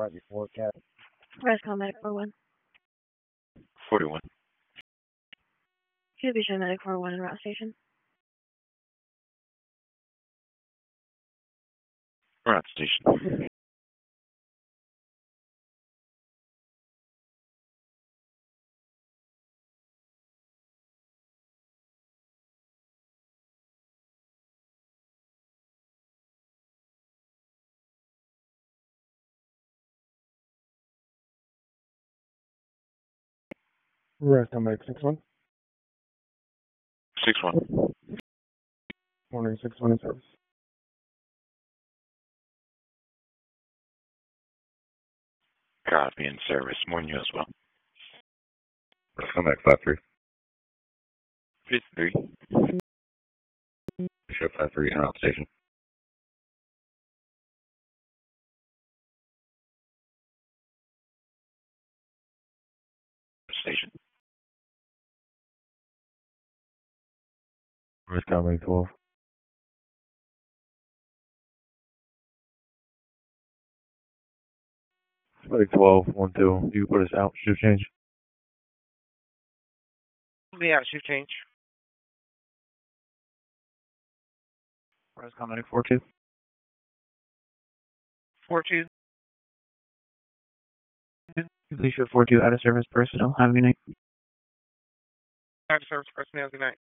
right before Cat. Rescom Medic 41. 41. Should be Medic 41 in route station. Route station. Rescom Medic 61. 6-1. Morning 61 in service. Copy in service. Morning you as well. Rescom Medic 53. 53. Show 53 in route station. Station. Rescom Medic 12. Medic 12, 1-2. You put us out. Shift change. Yeah, shift change. Rescom Medic 4-2. 4-2. Please show 4-2 out of service personnel. Have a good night. Out of service personnel, good night.